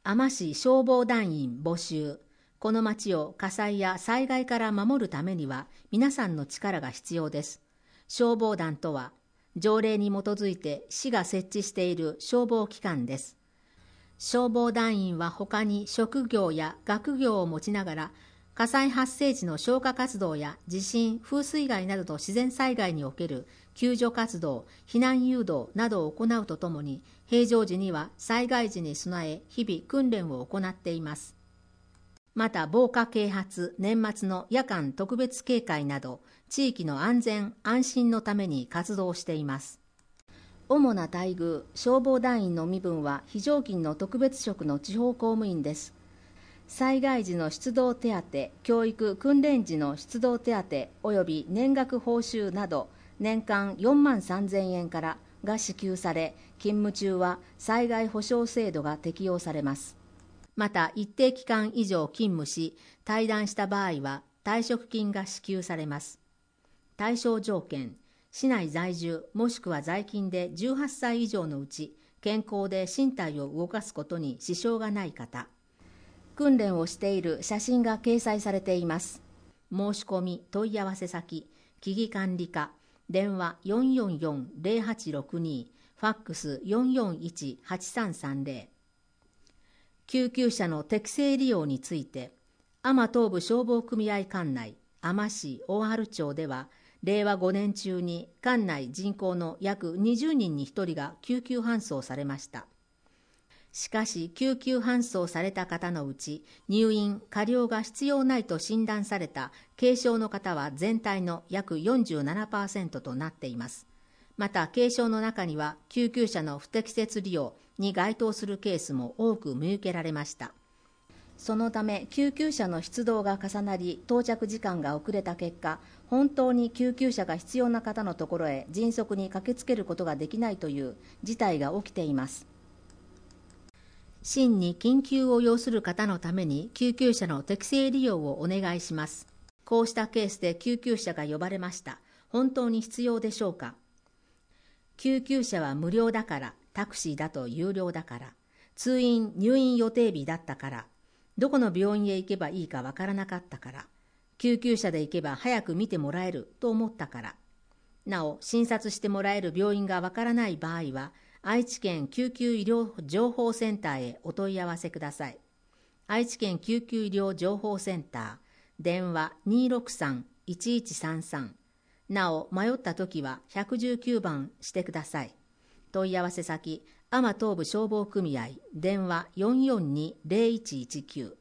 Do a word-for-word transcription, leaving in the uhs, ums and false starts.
海士市消防団員募集。この町を火災や災害から守るためには皆さんの力が必要です。消防団とは、条例に基づいて市が設置している消防機関です。消防団員は他に職業や学業を持ちながら、火災発生時の消火活動や地震、風水害などの自然災害における救助活動、避難誘導などを行うとともに、平常時には災害時に備え、日々訓練を行っています。また、防火啓発、年末の夜間特別警戒など、地域の安全・安心のために活動しています。主な待遇、消防団員の身分は非常勤の特別職の地方公務員です。災害時の出動手当、教育・訓練時の出動手当及び年額報酬など、年間よんまんさんぜんえんからが支給され、勤務中は災害保障制度が適用されます。また、一定期間以上勤務し、退団した場合は退職金が支給されます。対象条件、市内在住もしくは在勤でじゅうはっさい以上のうち、健康で身体を動かすことに支障がない方。訓練をしている写真が掲載されています。申し込み問い合わせ先、木々管理課、電話 よんよんよんゼロはちろくに、ファックス よんよんいちはちさんさんゼロ。救急車の適正利用について、多摩東部消防組合管内、多摩市大原町では、れいわごねん中に管内人口の約にじゅうにんにひとりが救急搬送されました。しかし、救急搬送された方のうち、入院・加療が必要ないと診断された軽症の方は全体の約 よんじゅうななパーセント となっています。また、軽症の中には救急車の不適切利用に該当するケースも多く見受けられました。そのため、救急車の出動が重なり、到着時間が遅れた結果、本当に救急車が必要な方のところへ迅速に駆けつけることができないという事態が起きています。真に緊急を要する方のために救急車の適正利用をお願いします。こうしたケースで救急車が呼ばれました。本当に必要でしょうか？救急車は無料だから、タクシーだと有料だから、通院・入院予定日だったから、どこの病院へ行けばいいかわからなかったから、救急車で行けば早く見てもらえると思ったから、なお診察してもらえる病院がわからない場合は、愛知県救急医療情報センターへお問い合わせください。愛知県救急医療情報センター、電話 にーろくさんいちいちさんさん。なお、迷ったときはひゃくじゅうきゅうばんしてください。問い合わせ先、多摩東部消防組合、電話 よんよんにゼロいちいちきゅう。